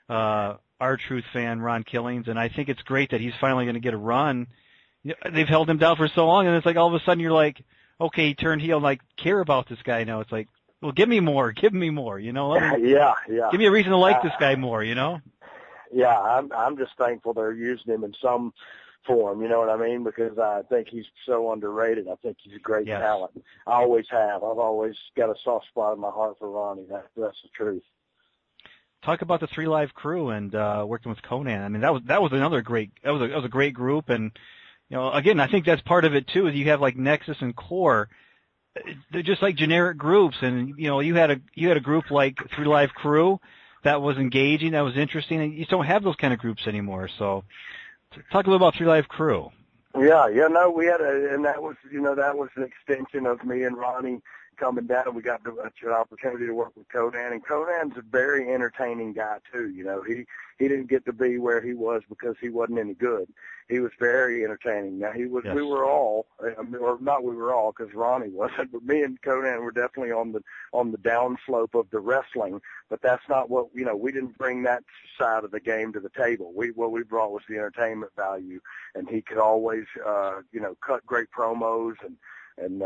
R-Truth fan, Ron Killings, and I think it's great that he's finally going to get a run. They've held him down for so long, and it's like all of a sudden you're like, okay, he turned heel, like, care about this guy now. It's like, well, give me more, you know? Yeah. Give me a reason to like this guy more, you know? Yeah, I'm just thankful they're using him in some form, you know what I mean? Because I think he's so underrated. I think he's a great yes. talent. I always have. I've always got a soft spot in my heart for Ronnie. That's the truth. Talk about the 3 Live Crew and working with Conan. I mean, that was another great. That was a great group, and you know, again, I think that's part of it too. Is you have like Nexus and Core. They're just like generic groups, and you know, you had a group like 3 Live Crew that was engaging, that was interesting, and you just don't have those kind of groups anymore. So, talk a little about 3 Live Crew. Yeah, no, we had and that was an extension of me and Ronnie coming down. We got an opportunity to work with Conan, and Conan's a very entertaining guy too. You know, he didn't get to be where he was because he wasn't any good. He was very entertaining. Now he was. Yes. We were all, or not we were all, because Ronnie wasn't, but me and Conan were definitely on the downslope of the wrestling. But that's not what, you know. We didn't bring that side of the game to the table. What we brought was the entertainment value, and he could always, cut great promos and.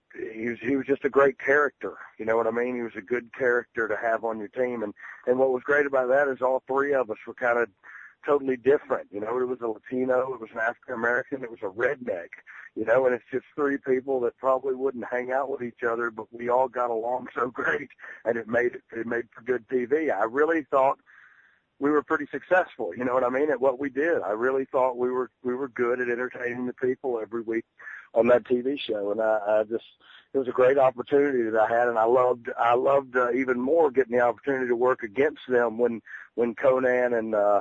He was just a great character. You know what I mean? He was a good character to have on your team. And what was great about that is all three of us were kind of totally different. You know, it was a Latino, it was an African American, it was a redneck. You know, and it's just 3 people that probably wouldn't hang out with each other, but we all got along so great, and it made for good TV. I really thought we were pretty successful, you know what I mean, at what we did. I really thought we were good at entertaining the people every week on that TV show, and it was a great opportunity that I had, and I loved even more getting the opportunity to work against them when Conan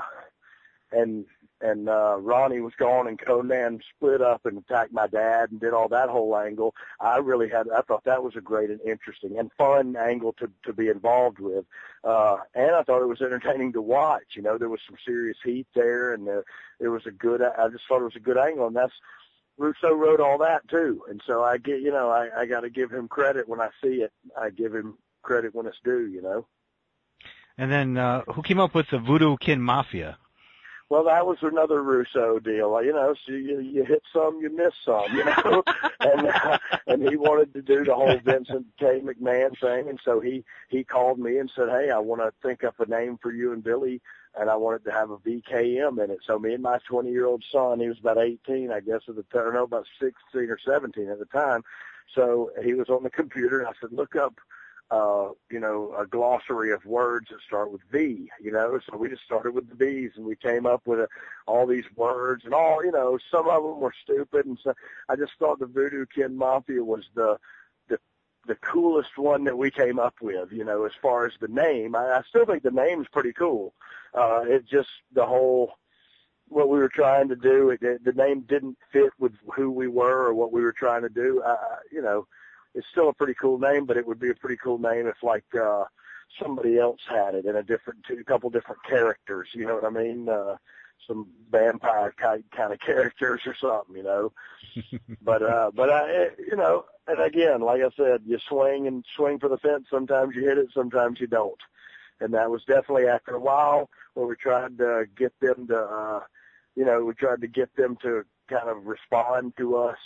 and Ronnie was gone and Conan split up and attacked my dad and did all that whole angle. I thought that was a great and interesting and fun angle to be involved with. And I thought it was entertaining to watch. You know, there was some serious heat there, and I just thought it was a good angle, and Russo wrote all that too. And so I got to give him credit when I see it. I give him credit when it's due, you know. And then, who came up with the Voodoo Kin Mafia? Well, that was another Russo deal, you know. So you hit some, you miss some, you know. and he wanted to do the whole Vincent K. McMahon thing, and so he called me and said, "Hey, I want to think up a name for you and Billy, and I wanted to have a VKM in it." So me and my 20-year-old son, he was about 18, I guess, about 16 or 17 at the time. So he was on the computer, and I said, "Look up." A glossary of words that start with V, you know, so we just started with the V's, and we came up with all these words, and all, you know, some of them were stupid, and so I just thought the Voodoo Kin Mafia was the coolest one that we came up with, you know, as far as the name. I still think the name's pretty cool. It just, the whole, what we were trying to do, the name didn't fit with who we were or what we were trying to do, you know. It's still a pretty cool name, but it would be a pretty cool name if, like, somebody else had it in a couple different characters, you know what I mean? Some vampire kind of characters or something, you know. But and again, like I said, you swing for the fence. Sometimes you hit it, sometimes you don't. And that was definitely after a while where we tried to get them to, kind of respond to us,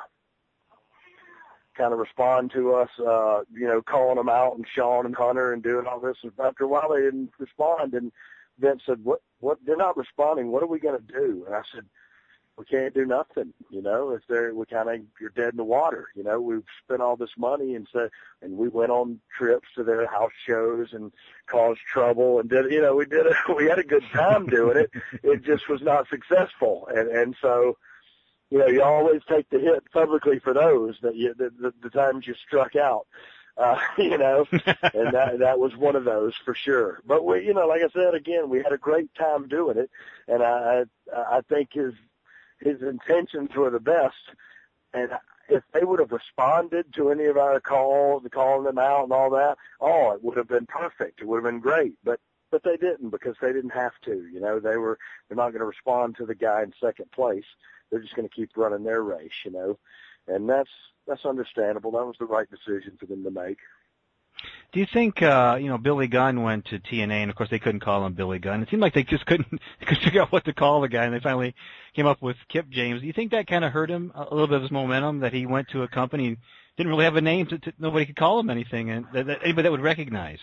calling them out and Sean and Hunter and doing all this. And after a while, they didn't respond. And Vince said, what, they're not responding. What are we going to do? And I said, we can't do nothing. If you're dead in the water. We've spent all this money and we went on trips to their house shows and caused trouble and we had a good time doing it. It just was not successful. And so, you always take the hit publicly for those the times you struck out, and that was one of those for sure. But we, like I said, again, we had a great time doing it. And I think his intentions were the best. And if they would have responded to any of our calls, calling them out and all that, it would have been perfect. It would have been great. But they didn't, because they didn't have to. They're not going to respond to the guy in second place. They're just going to keep running their race, and that's understandable. That was the right decision for them to make. Do you think, Billy Gunn went to TNA, and of course they couldn't call him Billy Gunn. It seemed like they just couldn't figure out what to call the guy, and they finally came up with Kip James. Do you think that kind of hurt him a little bit of his momentum, that he went to a company, didn't really have a name, nobody could call him anything, and that anybody that would recognize?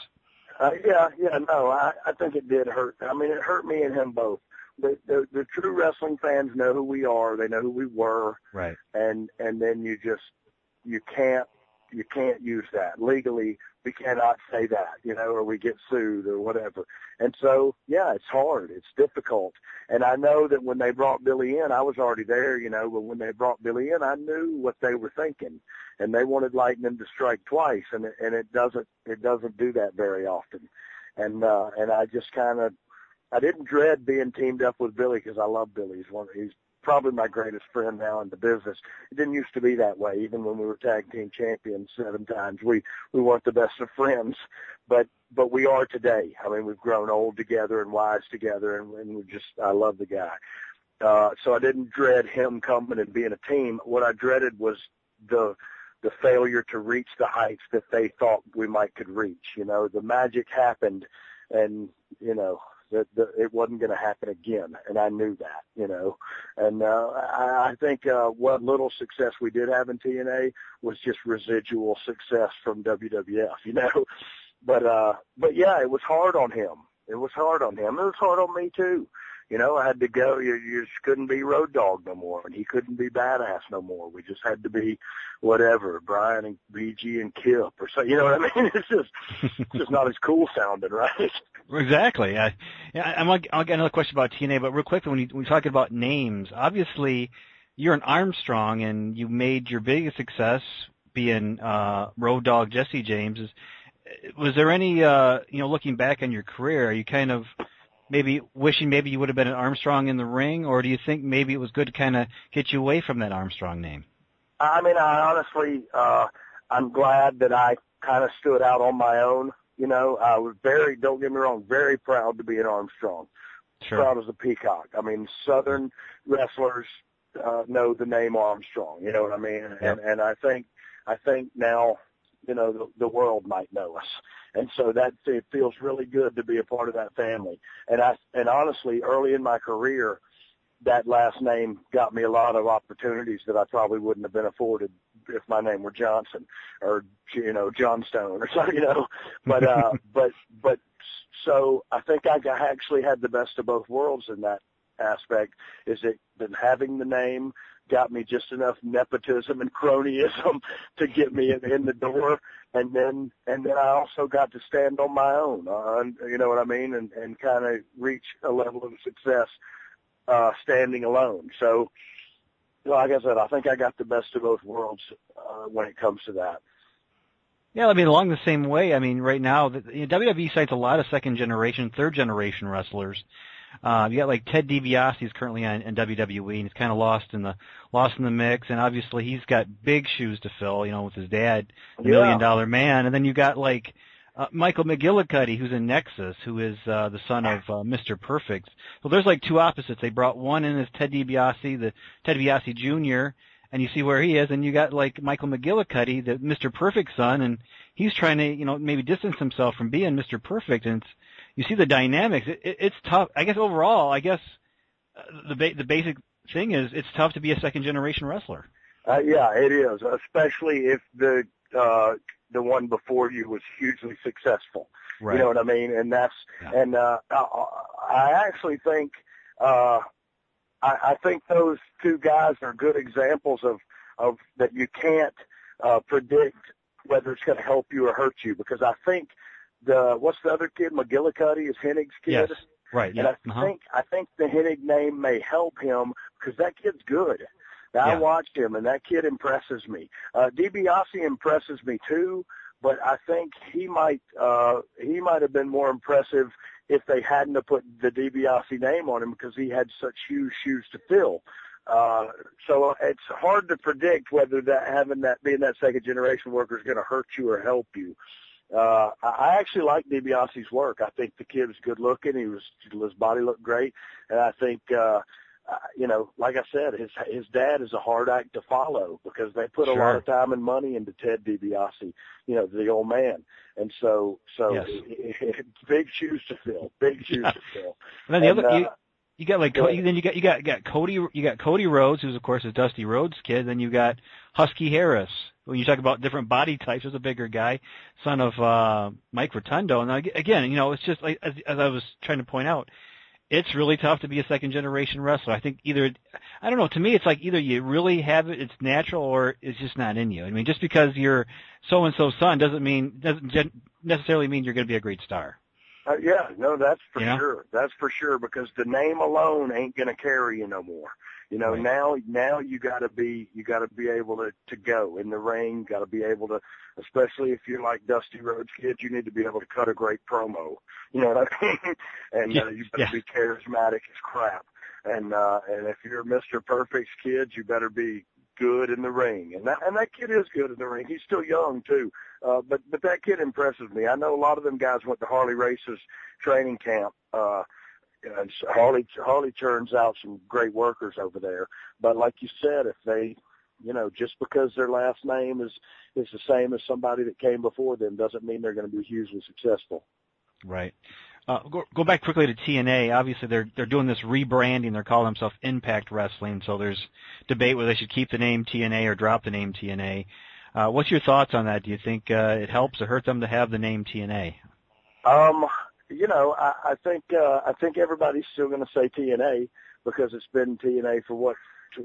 I think it did hurt. I mean, it hurt me and him both. The true wrestling fans know who we are. They know who we were. Right. And then you can't use that legally. We cannot say that, or we get sued or whatever. And so, yeah, it's hard. It's difficult. And I know that when they brought Billy in, I was already there, but when they brought Billy in, I knew what they were thinking. And they wanted Lightning to strike twice, and it doesn't do that very often. And I just I didn't dread being teamed up with Billy, because I love Billy. He's probably my greatest friend now in the business. It didn't used to be that way. Even when we were tag team champions 7 times, we weren't the best of friends, but we are today. I mean, we've grown old together and wise together, and I love the guy. So I didn't dread him coming and being a team. What I dreaded was the failure to reach the heights that they thought we could reach. The magic happened, and that it wasn't going to happen again, and I knew that, And I think what little success we did have in TNA was just residual success from WWF, But yeah, it was hard on him. It was hard on him. It was hard on me too. I had to go. You just couldn't be Road Dogg no more, and he couldn't be Badass no more. We just had to be whatever, Brian and BG and Kip or so. You know what I mean? It's just not as cool sounding, right? Exactly. I'll get another question about TNA, but real quickly, when we talk about names, obviously you're an Armstrong, and you made your biggest success being Road Dogg Jesse James. Was there any, looking back on your career, are you kind of maybe wishing you would have been an Armstrong in the ring, or do you think maybe it was good to kind of get you away from that Armstrong name? I mean, I honestly, I'm glad that I kind of stood out on my own. I was don't get me wrong, very proud to be an Armstrong. Sure. Proud as a peacock. I mean, Southern wrestlers know the name Armstrong. You know what I mean? Yep. And I think now, the world might know us. And so it feels really good to be a part of that family. And honestly, early in my career, that last name got me a lot of opportunities that I probably wouldn't have been afforded if my name were Johnson or, Johnstone or something, But so I think I actually had the best of both worlds in that aspect, is that having the name got me just enough nepotism and cronyism to get me in the door, and then I also got to stand on my own, you know what I mean, and kind of reach a level of success standing alone. So, like I said, I think I got the best of both worlds when it comes to that. Yeah, I mean, along the same way, I mean, right now, WWE cites a lot of second-generation, third-generation wrestlers. You got like Ted DiBiase is currently in WWE, and he's kind of lost in the mix, and obviously he's got big shoes to fill, with his dad, the $1 Million Man, and then you got like Michael McGillicuddy, who's in Nexus, who is the son of Mr. Perfect. So there's like two opposites. They brought one in as Ted DiBiase, the Ted DiBiase Jr., and you see where he is, and you got like Michael McGillicuddy, the Mr. Perfect son, and he's trying to, maybe distance himself from being Mr. Perfect, and you see the dynamics. It's tough. I guess overall, the basic thing is it's tough to be a second generation wrestler. Yeah, it is, especially if the one before you was hugely successful. Right. You know what I mean? And that's, and, I actually think, I think those two guys are good examples of that you can't, predict whether it's going to help you or hurt you, because I think what's the other kid? McGillicuddy is Hennig's kid. Yes. Right. Yeah. And I think the Hennig name may help him because that kid's good. Now, I watched him, and that kid impresses me. DiBiase impresses me too, but I think he might have been more impressive if they hadn't have put the DiBiase name on him, because he had such huge shoes to fill. So it's hard to predict whether being that second generation worker is going to hurt you or help you. I actually like DiBiase's work. I think the kid was good looking. His body looked great, and I think, like I said, his dad is a hard act to follow because they put a lot of time and money into Ted DiBiase, the old man. And so yes. Big shoes to fill, to fill. And then you got like then you got Cody Rhodes, who's of course is Dusty Rhodes' kid. Then you got Husky Harris. When you talk about different body types, there's a bigger guy, son of Mike Rotundo. And again, it's just like as I was trying to point out, it's really tough to be a second generation wrestler. I think I don't know, to me it's like either you really have it, it's natural, or it's just not in you. I mean, just because you're so-and-so's son doesn't necessarily mean you're going to be a great star. Yeah, no, that's for sure. That's for sure, because the name alone ain't going to carry you no more. Right. Now you got to be able to go in the ring. Got to be able to, especially if you're like Dusty Rhodes' kid, you need to be able to cut a great promo. You know what I mean? And you better be charismatic as crap. And if you're Mr. Perfect's kid, you better be good in the ring. And that kid is good in the ring. He's still young too. But that kid impresses me. I know a lot of them guys went to Harley Race's training camp. And Harley turns out some great workers over there. But like you said, if they, just because their last name is the same as somebody that came before them doesn't mean they're going to be hugely successful. Right. Go back quickly to TNA. Obviously, they're doing this rebranding. They're calling themselves Impact Wrestling. So there's debate whether they should keep the name TNA or drop the name TNA. What's your thoughts on that? Do you think it helps or hurt them to have the name TNA? I think everybody's still going to say TNA because it's been TNA for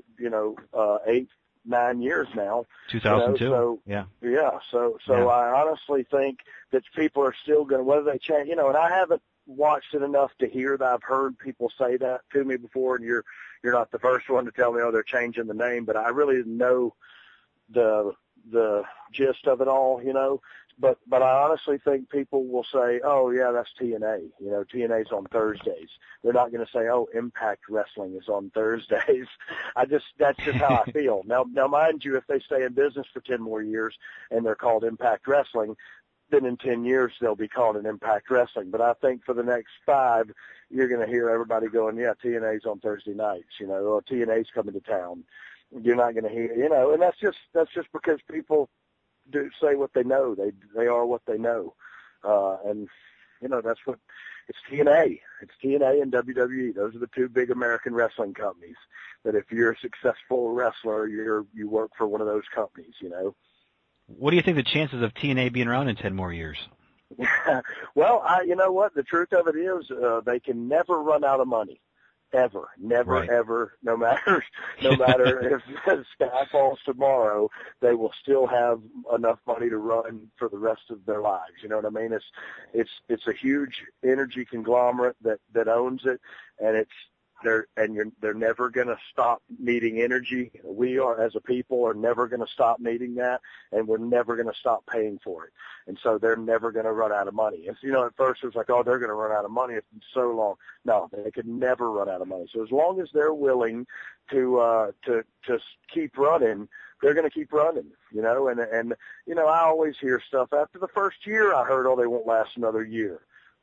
8-9 years now. 2002. Yeah. So I honestly think that people are still going to, whether they change, and I haven't watched it enough to hear that. I've heard people say that to me before, and you're not the first one to tell me, they're changing the name, but I really didn't know the gist of it all, But I honestly think people will say, oh, yeah, that's TNA. TNA's on Thursdays. They're not going to say, oh, Impact Wrestling is on Thursdays. That's just how I feel. Now, mind you, if they stay in business for 10 more years and they're called Impact Wrestling, then in 10 years they'll be called an Impact Wrestling. But I think for the next 5, you're going to hear everybody going, yeah, TNA's on Thursday nights, or TNA's coming to town. You're not going to hear, and that's just because people do say what they know. They are what they know. And that's what it's TNA. It's TNA and WWE. Those are the two big American wrestling companies that if you're a successful wrestler, you work for one of those companies, What do you think the chances of TNA being around in 10 more years? Well, you know what? The truth of it is, they can never run out of money. Ever, never, right. Ever, no matter if the sky falls tomorrow, they will still have enough money to run for the rest of their lives. You know what I mean? It's a huge energy conglomerate that owns it, and they're never going to stop needing energy. We are, as a people, are never going to stop needing that, and we're never going to stop paying for it. And so they're never going to run out of money. And at first it was like, oh, they're going to run out of money. It's been so long. No, they could never run out of money. So as long as they're willing to keep running, they're going to keep running. And I always hear stuff after the first year. I heard, oh, they won't last another year.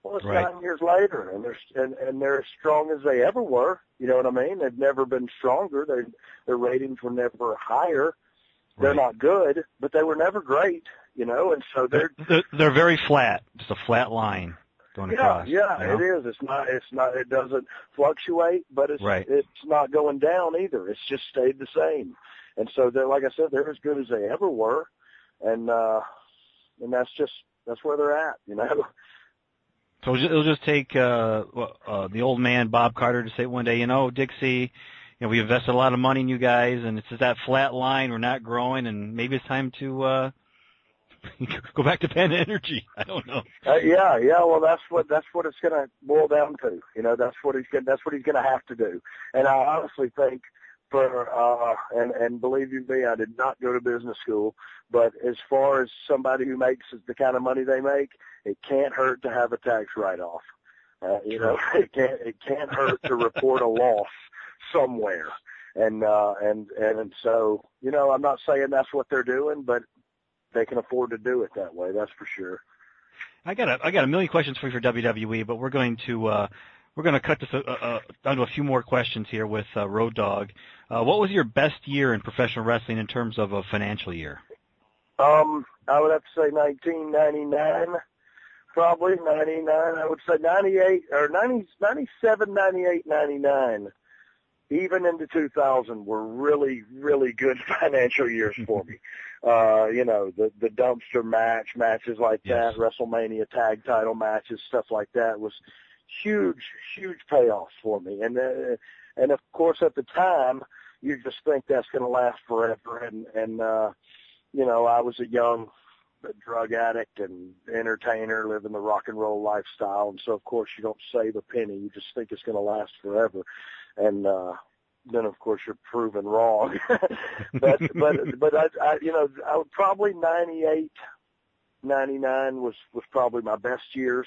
Well, it's Right. 9 years later, and they're as strong as they ever were. You know what I mean? They've never been stronger. Their ratings were never higher. They're Right. not good, but they were never great. You know, and so They're very flat, just a flat line going across. yeah, You know? it is. It's not. It doesn't fluctuate, but it's Right. it's not going down either. It's just stayed the same. And so they're, like I said, they're as good as they ever were, and that's where they're at. You know. So it'll just take the old man Bob Carter to say one day, you know, Dixie, you know, we invested a lot of money in you guys, and it's just that flat line. We're not growing, and maybe it's time to go back to Penn Energy. I don't know. Yeah. Well, that's what it's going to boil down to. You know, that's what he's going to have to do. And I honestly think and believe you me, I did not go to business school, but as far as somebody who makes the kind of money they make, it can't hurt to have a tax write-off. You know, it can't hurt to report a loss somewhere. And so, you know, I'm not saying that's what they're doing, but they can afford to do it that way. That's for sure. I got a million questions for you for WWE, but we're going to cut this down to a few more questions here with Road Dogg. What was your best year in professional wrestling in terms of a financial year? I would have to say 1999, probably 99. I would say 98 or 90, 97, 98, 99. Even into 2000 were really, really good financial years for me. You know, the dumpster matches like that, WrestleMania tag title matches, stuff like that was huge payoffs for me. And of course at the time, you just think that's going to last forever. And you know, I was a young drug addict and entertainer living the rock and roll lifestyle. And so of course you don't save a penny. You just think it's going to last forever. And, then of course you're proven wrong. but I you know, I would probably 98, 99 was probably my best years.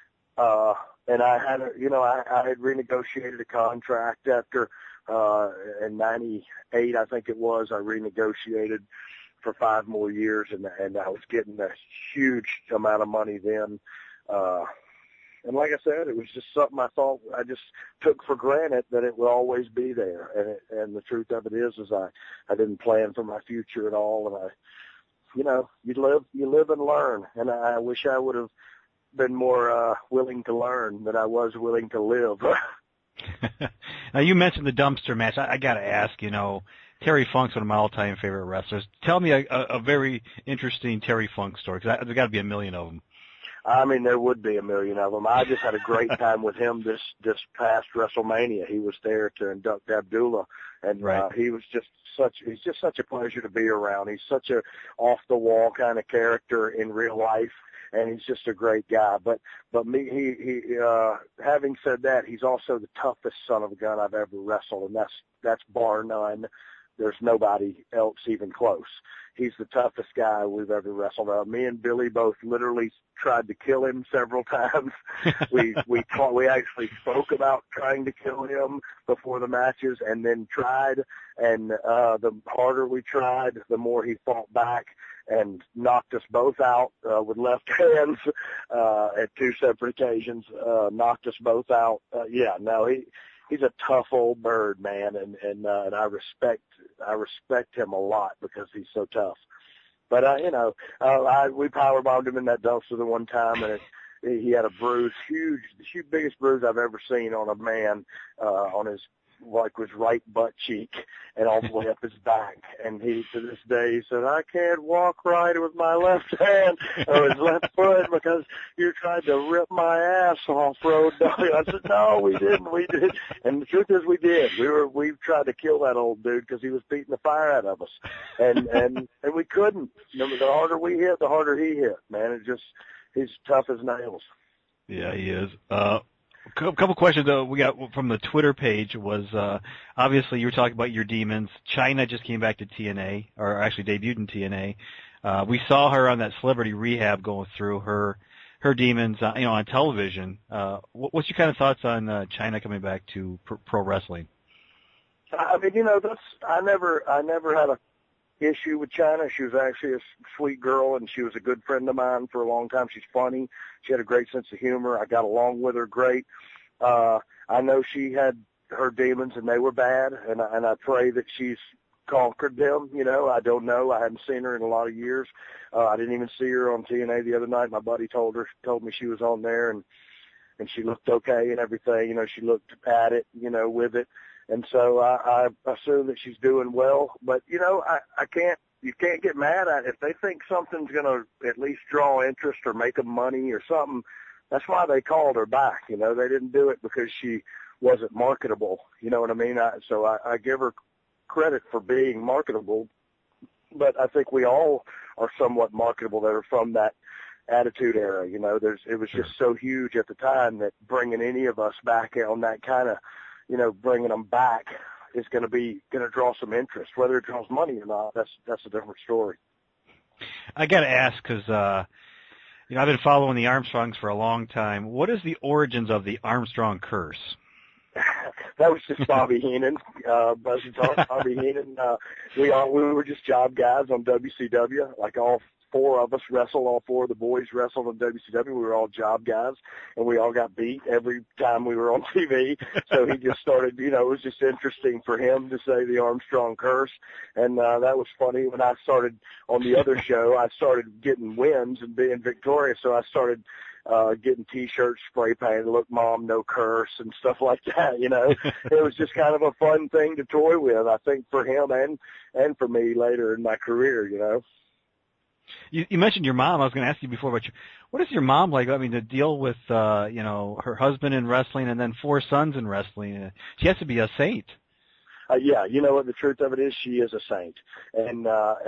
And I had, I had renegotiated a contract after, in 98, I think it was, I renegotiated for 5 more years and I was getting a huge amount of money then. And like I said, it was just something I thought I just took for granted that it would always be there. And the truth of it is I didn't plan for my future at all. And you live and learn. And I wish I would have been more willing to learn than I was willing to live. Now you mentioned the dumpster match. I got to ask, you know, Terry Funk's one of my all-time favorite wrestlers. Tell me a very interesting Terry Funk story, because there's got to be a million of them. I mean, there would be a million of them. I just had a great time with him this past WrestleMania. He was there to induct Abdullah, and right. he's just such a pleasure to be around. He's such a off the wall kind of character in real life, and he's just a great guy. But having said that, he's also the toughest son of a gun I've ever wrestled, and that's bar none. There's nobody else even close. He's the toughest guy we've ever wrestled. Me and Billy both literally tried to kill him several times. We actually spoke about trying to kill him before the matches, and then tried. And the harder we tried, the more he fought back and knocked us both out with left hands at 2 separate occasions. Knocked us both out. He's a tough old bird, man, and I respect him a lot because he's so tough. But we powerbombed him in that dumpster the one time, and he had a bruise, the biggest bruise I've ever seen on a man, on his his right butt cheek and all the way up his back. And he, to this day, he said, "I can't walk right with my left hand or his left foot because you tried to rip my ass off, Road Dogg." I said, "No, we didn't. We did." And the truth is, we did. We tried to kill that old dude because he was beating the fire out of us, and we couldn't. The harder we hit, the harder he hit. Man, he's tough as nails. Yeah, he is. A couple questions we got from the Twitter page was, obviously you were talking about your demons. Chyna just came back to TNA, or actually debuted in TNA. We saw her on that Celebrity Rehab going through her demons, on television. What's your kind of thoughts on Chyna coming back to pro wrestling? I mean, I never had a issue with China. She was actually a sweet girl, and she was a good friend of mine for a long time. She's funny. She had a great sense of humor. I got along with her great. I know she had her demons, and they were bad, and I pray that she's conquered them. You know, I don't know. I hadn't seen her in a lot of years. I didn't even see her on TNA the other night. My buddy told me she was on there, and she looked okay and everything. You know, she looked at it, you know, with it. And so I assume that she's doing well. But, you know, you can't get mad at it. If they think something's going to at least draw interest or make them money or something, that's why they called her back. You know, they didn't do it because she wasn't marketable. You know what I mean? So I give her credit for being marketable, but I think we all are somewhat marketable that are from that Attitude Era. You know, it was just so huge at the time that bringing any of us back on that kind of, you know, bringing them back is going to draw some interest. Whether it draws money or not, that's a different story. I got to ask because, you know, I've been following the Armstrongs for a long time. What is the origins of the Armstrong curse? That was just Bobby Heenan, Bobby Heenan. We were just job guys on WCW. Like all four of us wrestled. All four of the boys wrestled on WCW. We were all job guys, and we all got beat every time we were on TV. So he just started, you know, it was just interesting for him to say the Armstrong curse. And that was funny. When I started on the other show, I started getting wins and being victorious. So I started getting T-shirts spray painted, "Look, Mom, no curse," and stuff like that. You know, it was just kind of a fun thing to toy with, I think, for him and for me later in my career. You know. You mentioned your mom. I was going to ask you before, but what is your mom like? I mean, to deal with, you know, her husband in wrestling and then 4 sons in wrestling. She has to be a saint. Yeah, you know what the truth of it is? She is a saint and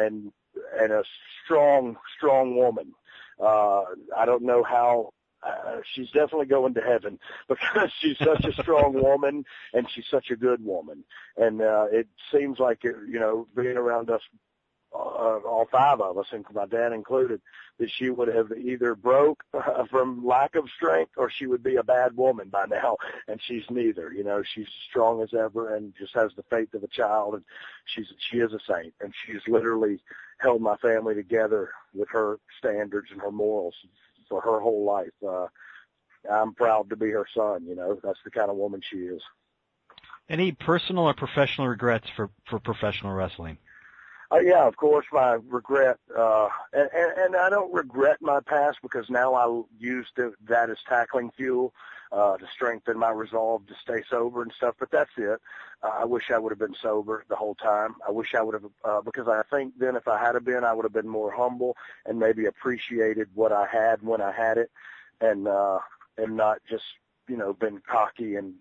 a strong woman. I don't know how. She's definitely going to heaven because she's such a strong woman and she's such a good woman. And it seems like, you know, being around us, all 5 of us, and my dad included, that she would have either broke from lack of strength or she would be a bad woman by now. And she's neither. You know, she's strong as ever and just has the faith of a child. And she is a saint, and she's literally held my family together with her standards and her morals for her whole life. I'm proud to be her son. You know, that's the kind of woman she is. Any personal or professional regrets for professional wrestling? Yeah, of course, my regret, and I don't regret my past because now I use that as tackling fuel to strengthen my resolve to stay sober and stuff, but that's it. I wish I would have been sober the whole time. I wish I would have, because I think then if I had been, I would have been more humble and maybe appreciated what I had when I had it, and not just, you know, been cocky and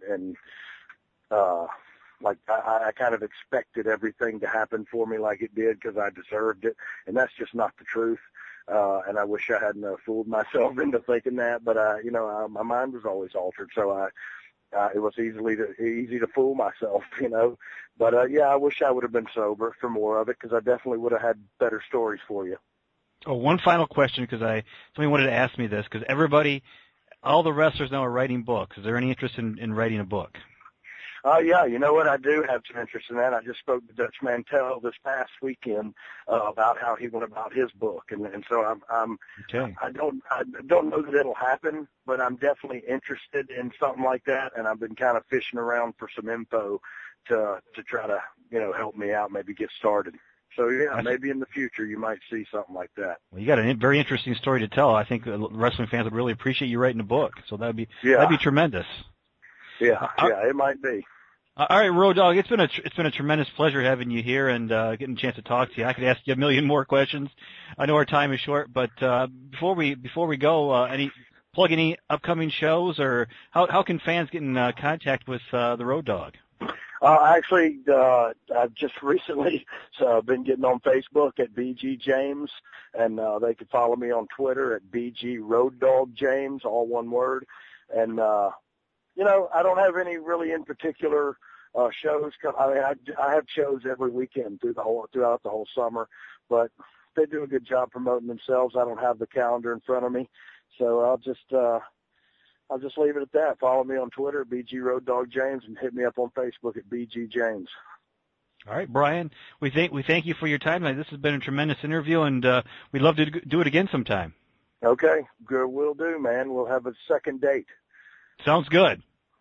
like I kind of expected everything to happen for me like it did because I deserved it, and that's just not the truth. And I wish I hadn't fooled myself into thinking that, but you know, my mind was always altered, so it was easy to fool myself, you know. But yeah, I wish I would have been sober for more of it because I definitely would have had better stories for you. Oh, one final question because somebody wanted to ask me this because all the wrestlers now are writing books. Is there any interest in writing a book? Yeah, you know what? I do have some interest in that. I just spoke to Dutch Mantell this past weekend about how he went about his book, and so I'm okay. I don't know that it'll happen, but I'm definitely interested in something like that, and I've been kind of fishing around for some info to try to, you know, help me out, maybe get started. So yeah, maybe in the future you might see something like that. Well, you got a very interesting story to tell. I think wrestling fans would really appreciate you writing a book. So that'd be tremendous. Yeah, it might be. All right, Road Dogg, it's been a tremendous pleasure having you here and getting a chance to talk to you. I could ask you a million more questions. I know our time is short, but before we go, plug any upcoming shows, or how can fans get in contact with the Road Dogg? Actually, I've just recently been getting on Facebook at BG James, and they can follow me on Twitter at BG Road Dogg James, all one word. And you know, I don't have any really in particular shows. I mean, I have shows every weekend throughout the whole summer, but they do a good job promoting themselves. I don't have the calendar in front of me, so I'll just leave it at that. Follow me on Twitter, BG Road Dogg James, and hit me up on Facebook at BG James. All right, Brian, we thank you for your time. This has been a tremendous interview, and we'd love to do it again sometime. Okay, good. We'll do, man. We'll have a second date. Sounds good.